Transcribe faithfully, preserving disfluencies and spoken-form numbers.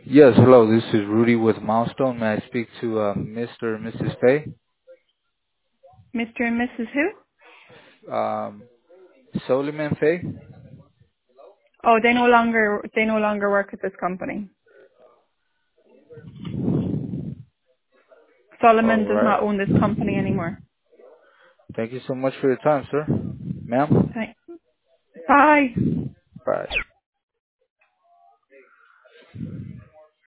Yes, hello. This is Rudy with Milestone. May I speak to uh, Mister or Missus Fay? Mister and Missus Who? Um, Soliman Fay? Oh, they no longer they no longer work at this company. Solomon All does right. not own this company anymore. Thank you so much for your time, sir. Ma'am? Thanks. Bye. Bye.